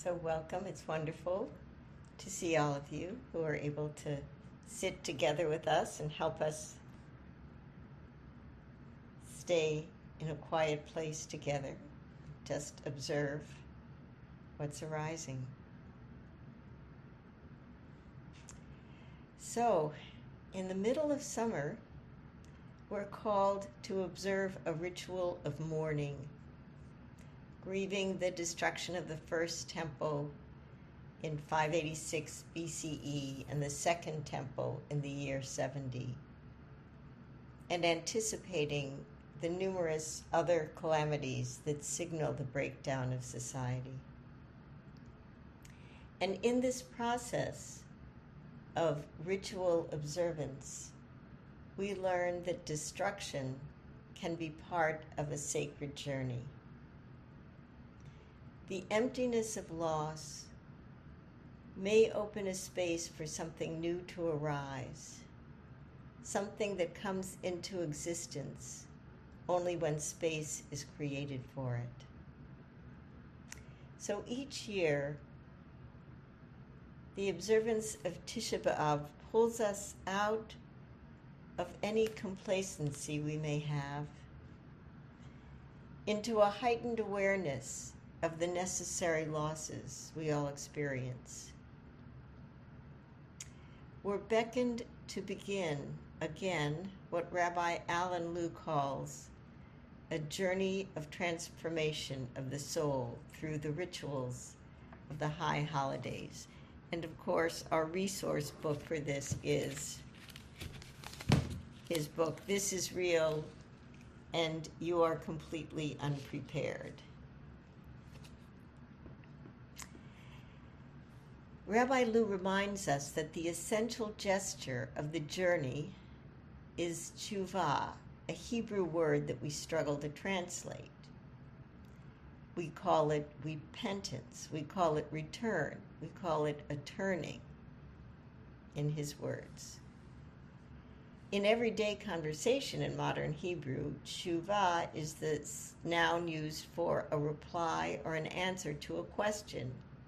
So welcome. It's wonderful to see all of you who are able to sit together with us and help us stay in a quiet place together. Just observe what's arising. So, in the middle of summer, we're called to observe a ritual of mourning, grieving the destruction of the first temple in 586 BCE and the second temple in the year 70, and anticipating the numerous other calamities that signal the breakdown of society. And in this process of ritual observance, we learn that destruction can be part of a sacred journey. The emptiness of loss may open a space for something new to arise, something that comes into existence only when space is created for it. So each year, the observance of Tisha B'Av pulls us out of any complacency we may have into a heightened awareness of the necessary losses we all experience. We're beckoned to begin again what Rabbi Alan Lew calls a journey of transformation of the soul through the rituals of the high holidays. And of course, our resource book for this is his book, This Is Real, and You Are Completely Unprepared. Rabbi Lew reminds us that the essential gesture of the journey is tshuva, a Hebrew word that we struggle to translate. We call it repentance, we call it return, we call it a turning, in his words. In everyday conversation in modern Hebrew, tshuva is the noun used for a reply or an answer to a question.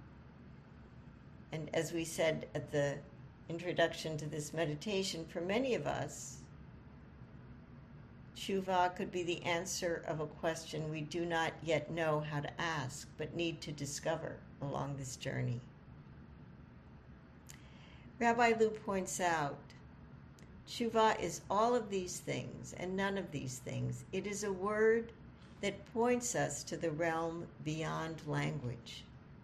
And as we said at the introduction to this meditation, for many of us, tshuva could be the answer of a question we do not yet know how to ask, but need to discover along this journey. Rabbi Lew points out, tshuva is all of these things and none of these things. It is a word that points us to the realm beyond language.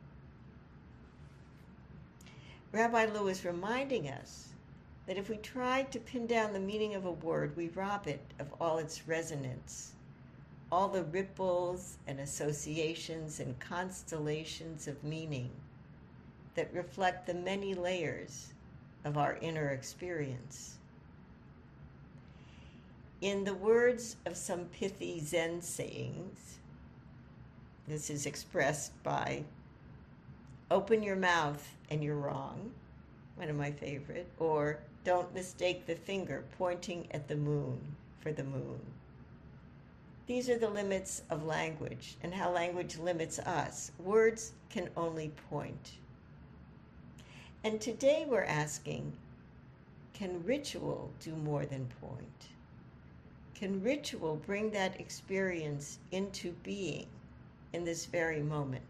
Rabbi Lew is reminding us that if we try to pin down the meaning of a word, we rob it of all its resonance, all the ripples and associations and constellations of meaning that reflect the many layers of our inner experience. In the words of some pithy Zen sayings, this is expressed by open your mouth and you're wrong, one of my favorite, or don't mistake the finger pointing at the moon for the moon. These are the limits of language and how language limits us. Words can only point. And today we're asking, can ritual do more than point? Can ritual bring that experience into being in this very moment?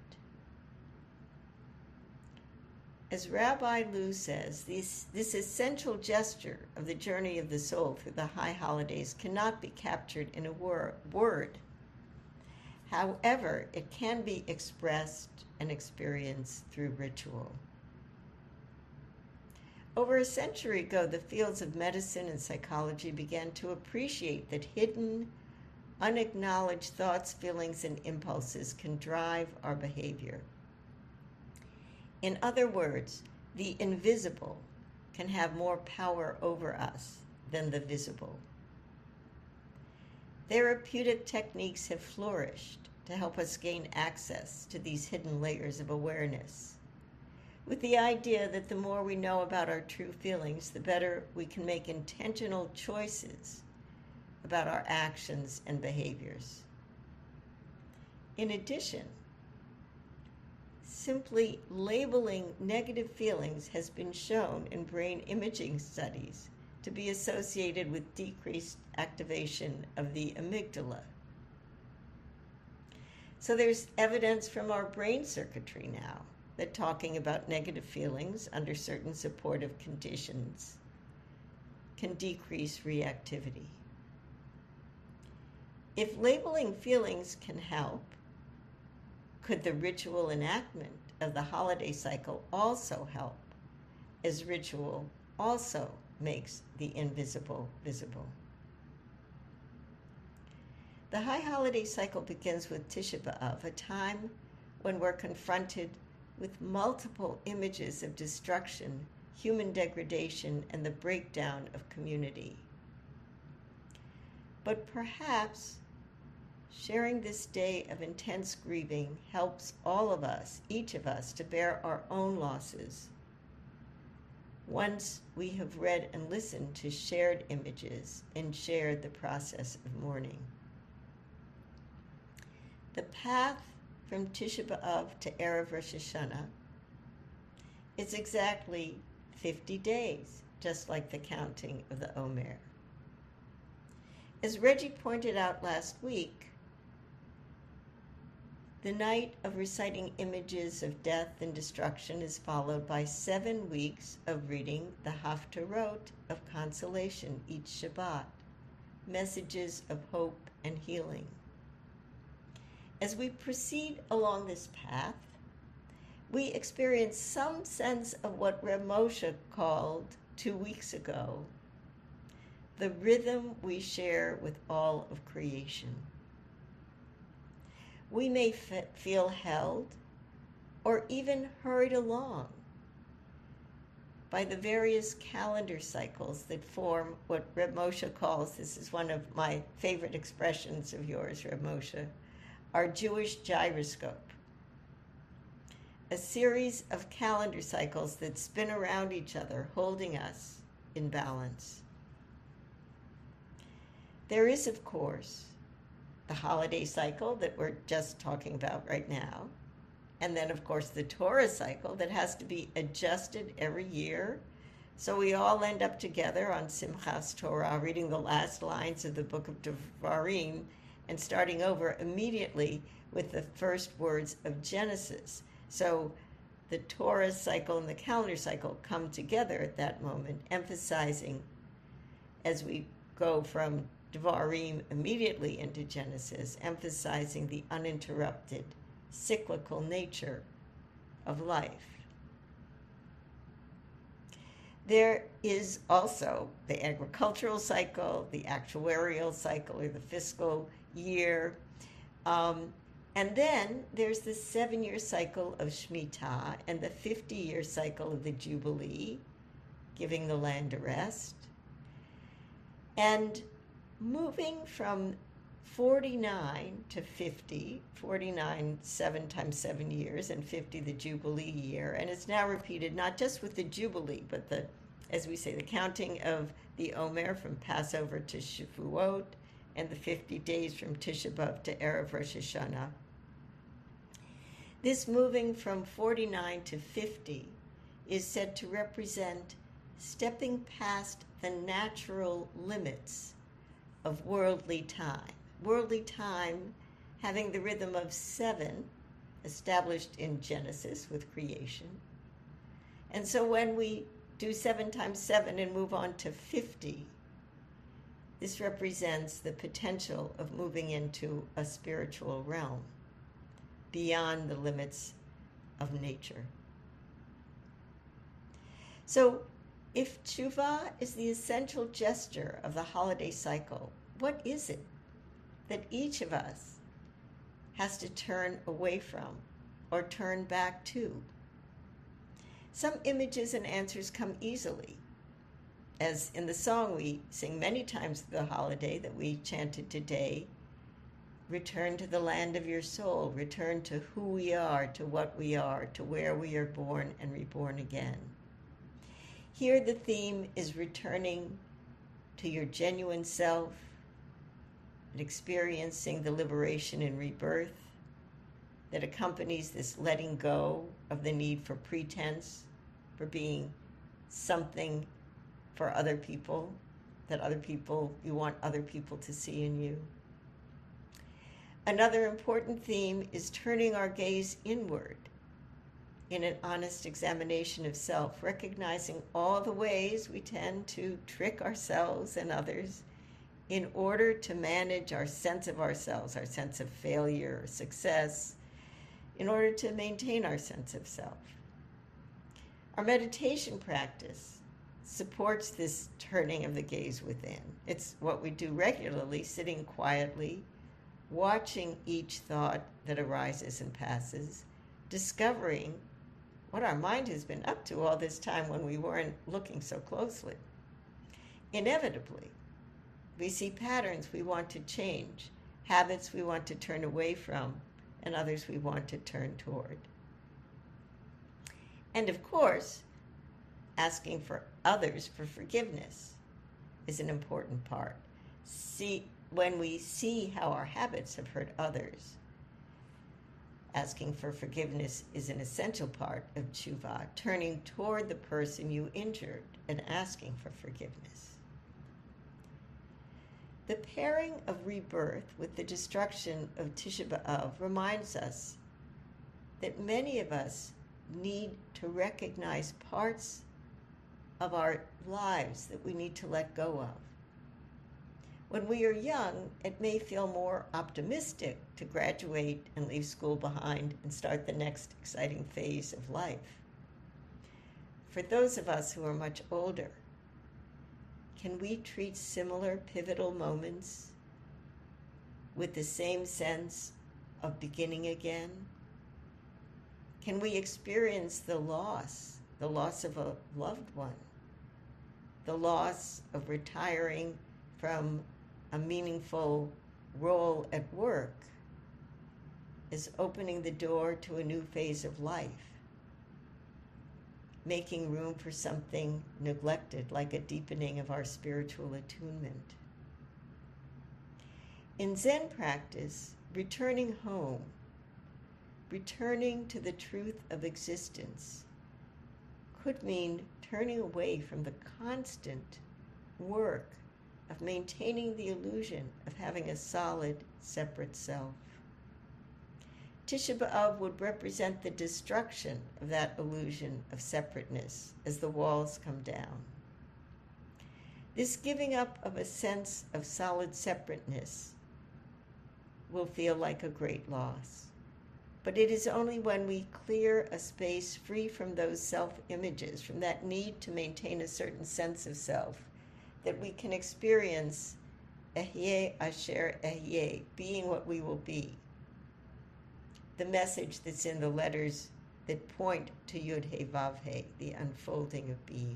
As Rabbi Lew says, this essential gesture of the journey of the soul through the high holidays cannot be captured in a word. However, it can be expressed and experienced through ritual. Over a century ago, the fields of medicine and psychology began to appreciate that hidden, unacknowledged thoughts, feelings, and impulses can drive our behavior. In other words, the invisible can have more power over us than the visible. Therapeutic techniques have flourished to help us gain access to these hidden layers of awareness, with the idea that the more we know about our true feelings, the better we can make intentional choices about our actions and behaviors. In addition, simply labeling negative feelings has been shown in brain imaging studies to be associated with decreased activation of the amygdala. So there's evidence from our brain circuitry now that talking about negative feelings under certain supportive conditions can decrease reactivity. If labeling feelings can help, could the ritual enactment of the holiday cycle also help, as ritual also makes the invisible visible? The high holiday cycle begins with Tisha B'Av, a time when we're confronted with multiple images of destruction, human degradation, and the breakdown of community. But perhaps sharing this day of intense grieving helps all of us, each of us, to bear our own losses. Once we have read and listened to shared images and shared the process of mourning. The path from Tisha B'Av to Erev Rosh Hashanah is exactly 50 days, just like the counting of the Omer. As Reggie pointed out last week, the night of reciting images of death and destruction is followed by 7 weeks of reading the Haftarot of consolation each Shabbat, messages of hope and healing. As we proceed along this path, we experience some sense of what Reb Moshe called 2 weeks ago, the rhythm we share with all of creation. We may feel held or even hurried along by the various calendar cycles that form what Reb Moshe calls, this is one of my favorite expressions of yours, Reb Moshe, our Jewish gyroscope, a series of calendar cycles that spin around each other, holding us in balance. There is, of course, the holiday cycle that we're just talking about right now, and then, of course, the Torah cycle that has to be adjusted every year. So we all end up together on Simchas Torah, reading the last lines of the book of Devarim and starting over immediately with the first words of Genesis. So the Torah cycle and the calendar cycle come together at that moment, emphasizing, as we go from Devarim immediately into Genesis, emphasizing the uninterrupted, cyclical nature of life. There is also the agricultural cycle, the actuarial cycle, or the fiscal year. And then there's the 7-year cycle of Shemitah and the 50-year cycle of the Jubilee, giving the land a rest. And moving from 49 to 50, 49, 7 times 7 years, and 50 the Jubilee year. And it's now repeated not just with the Jubilee, but the, as we say, the counting of the Omer from Passover to Shavuot, and the 50 days from Tisha B'Av to Erev Rosh Hashanah. This moving from 49 to 50 is said to represent stepping past the natural limits of worldly time. Worldly time having the rhythm of 7, established in Genesis with creation. And so when we do 7 times 7 and move on to 50, this represents the potential of moving into a spiritual realm beyond the limits of nature. So if tshuva is the essential gesture of the holiday cycle, what is it that each of us has to turn away from or turn back to? Some images and answers come easily, as in the song we sing many times the holiday that we chanted today, return to the land of your soul, return to who we are, to what we are, to where we are born and reborn again. Here the theme is returning to your genuine self and experiencing the liberation and rebirth that accompanies this letting go of the need for pretense, for being something for other people, you want other people to see in you. Another important theme is turning our gaze inward in an honest examination of self, recognizing all the ways we tend to trick ourselves and others in order to manage our sense of ourselves, our sense of failure or success, in order to maintain our sense of self. Our meditation practice supports this turning of the gaze within. It's what we do regularly, sitting quietly, watching each thought that arises and passes, discovering what our mind has been up to all this time when we weren't looking so closely. Inevitably, we see patterns we want to change, habits we want to turn away from, and others we want to turn toward. And of course, asking for others for forgiveness is an important part. When we see how our habits have hurt others, asking for forgiveness is an essential part of tshuva, turning toward the person you injured and asking for forgiveness. The pairing of rebirth with the destruction of Tisha B'Av reminds us that many of us need to recognize parts of our lives that we need to let go of. When we are young, it may feel more optimistic to graduate and leave school behind and start the next exciting phase of life. For those of us who are much older, can we treat similar pivotal moments with the same sense of beginning again? Can we experience the loss of a loved one, the loss of retiring from a meaningful role at work is opening the door to a new phase of life, making room for something neglected, like a deepening of our spiritual attunement. In Zen practice, returning home, returning to the truth of existence, could mean turning away from the constant work of maintaining the illusion of having a solid, separate self. Tisha B'Av would represent the destruction of that illusion of separateness as the walls come down. This giving up of a sense of solid separateness will feel like a great loss. But it is only when we clear a space free from those self-images, from that need to maintain a certain sense of self, that we can experience Ehyeh Asher Ehyeh, being what we will be. The message that's in the letters that point to Yud-Heh Vav-Heh, the unfolding of being.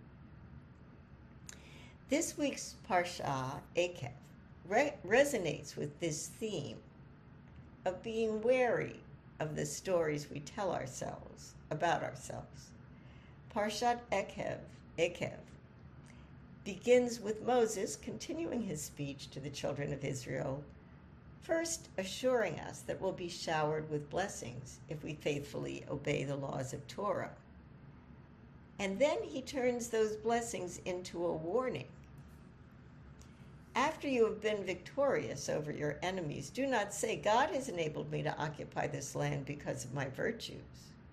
This week's Parsha, Ekev, resonates with this theme of being wary of the stories we tell ourselves about ourselves. Parshat Ekev, begins with Moses continuing his speech to the children of Israel, first assuring us that we'll be showered with blessings if we faithfully obey the laws of Torah. And then he turns those blessings into a warning. After you have been victorious over your enemies, do not say, God has enabled me to occupy this land because of my virtues.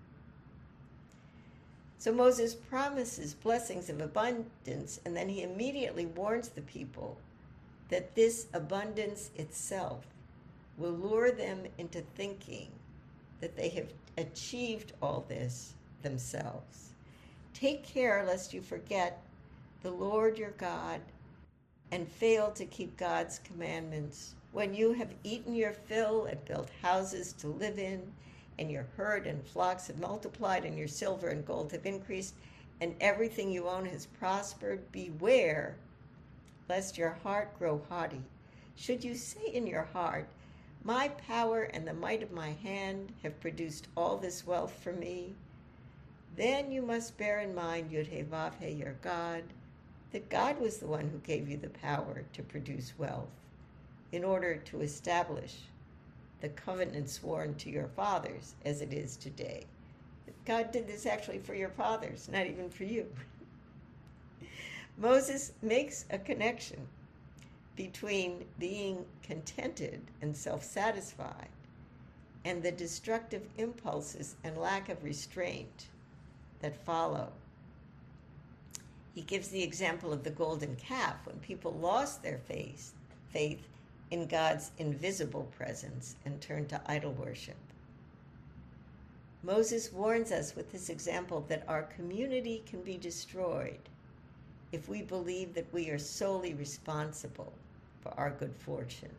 So Moses promises blessings of abundance, and then he immediately warns the people that this abundance itself will lure them into thinking that they have achieved all this themselves. Take care lest you forget the Lord your God and fail to keep God's commandments. When you have eaten your fill and built houses to live in, and your herd and flocks have multiplied, and your silver and gold have increased, and everything you own has prospered, beware lest your heart grow haughty. Should you say in your heart, my power and the might of my hand have produced all this wealth for me, then you must bear in mind, Yud-Heh Vav-Heh, your God, that God was the one who gave you the power to produce wealth in order to establish the covenant sworn to your fathers as it is today. God did this actually for your fathers, not even for you. Moses makes a connection between being contented and self-satisfied and the destructive impulses and lack of restraint that follow. He gives the example of the golden calf when people lost their faith in God's invisible presence and turned to idol worship. Moses warns us with this example that our community can be destroyed if we believe that we are solely responsible for our good fortune.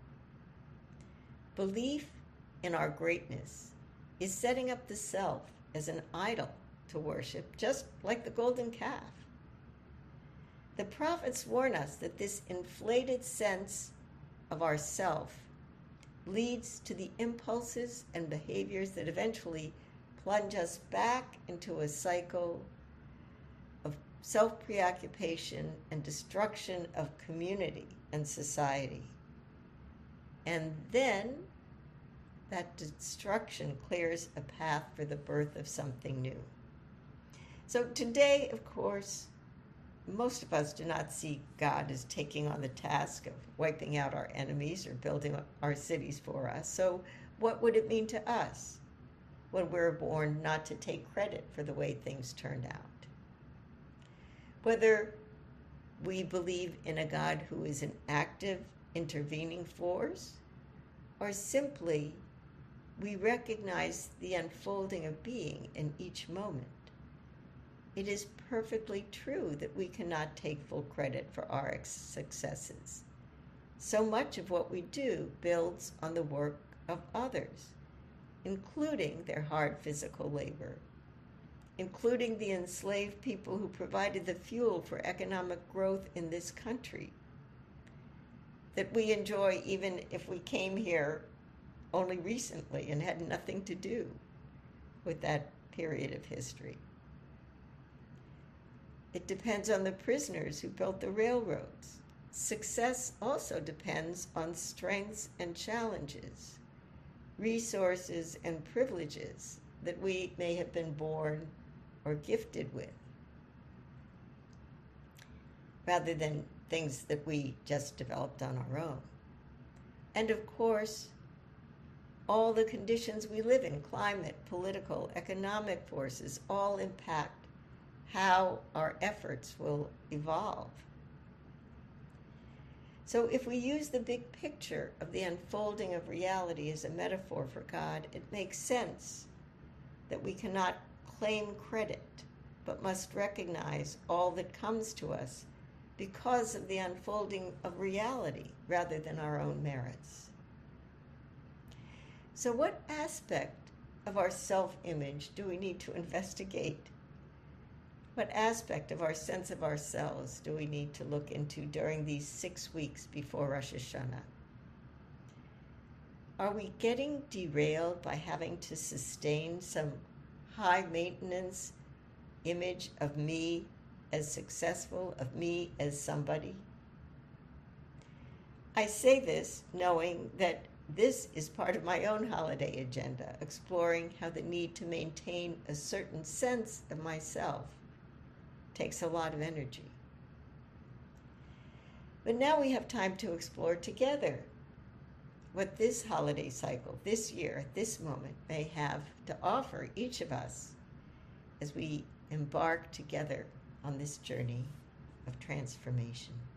Belief in our greatness is setting up the self as an idol to worship, just like the golden calf. The prophets warn us that this inflated sense of ourself leads to the impulses and behaviors that eventually plunge us back into a cycle of self-preoccupation and destruction of community and society. And then that destruction clears a path for the birth of something new. So today, of course, most of us do not see God as taking on the task of wiping out our enemies or building our cities for us. So what would it mean to us when we're born not to take credit for the way things turned out? Whether we believe in a God who is an active, intervening force, or simply we recognize the unfolding of being in each moment, it is perfectly true that we cannot take full credit for our successes. So much of what we do builds on the work of others, including their hard physical labor, including the enslaved people who provided the fuel for economic growth in this country that we enjoy even if we came here only recently and had nothing to do with that period of history. It depends on the prisoners who built the railroads. Success also depends on strengths and challenges, resources and privileges that we may have been born or gifted with, rather than things that we just developed on our own. And of course, all the conditions we live in, climate, political, economic forces, all impact how our efforts will evolve. So if we use the big picture of the unfolding of reality as a metaphor for God, it makes sense that we cannot claim credit, but must recognize all that comes to us because of the unfolding of reality rather than our own merits. So what aspect of our self-image do we need to investigate? What aspect of our sense of ourselves do we need to look into during these 6 weeks before Rosh Hashanah? Are we getting derailed by having to sustain some high-maintenance image of me as successful, of me as somebody? I say this knowing that this is part of my own holiday agenda, exploring how the need to maintain a certain sense of myself takes a lot of energy. But now we have time to explore together what this holiday cycle, this year, at this moment, may have to offer each of us as we embark together on this journey of transformation.